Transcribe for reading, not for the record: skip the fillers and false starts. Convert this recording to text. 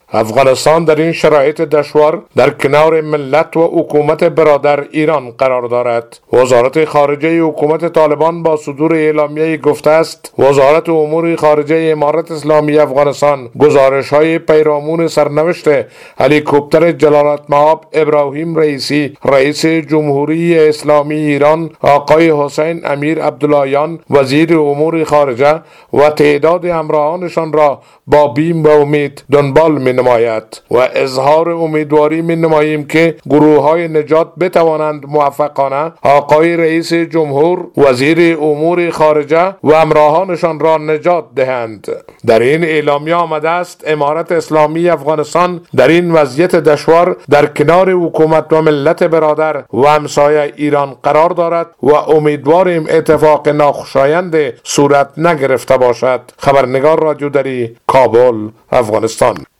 افغانستان در این شرایط دشوار در کنار ملت و حکومت برادر ایران قرار دارد. وزارت خارجه حکومت طالبان با صدور اعلامیه گفته است وزارت امور خارجه امارت اسلامی افغانستان گزارش‌های پیرامون سرنوشت هلیکوپتر جلالتمآب ابراهیم رئیسی رئیس جمهوری اسلامی ایران، آقای حسین امیر عبداللهیان وزیر امور خارجه و تعداد همراهانشان را با بیم و امید دنبال می‌نماید و اظهار امیدواری می‌نماییم که گروه‌های نجات بتوانند موفقانه آقای رئیس جمهور، وزیر امور خارجه و همراهانشان را نجات دهند. در این اعلامیه آمده است امارت اسلامی افغانستان در این وضعیت دشوار در کنار حکومت و ملت برادر و همسایه ایران قرار دارد و امیدواریم اتفاق ناخوشایند صورت نگرفته باشد. خبرنگار رادیو دری، کابل، افغانستان.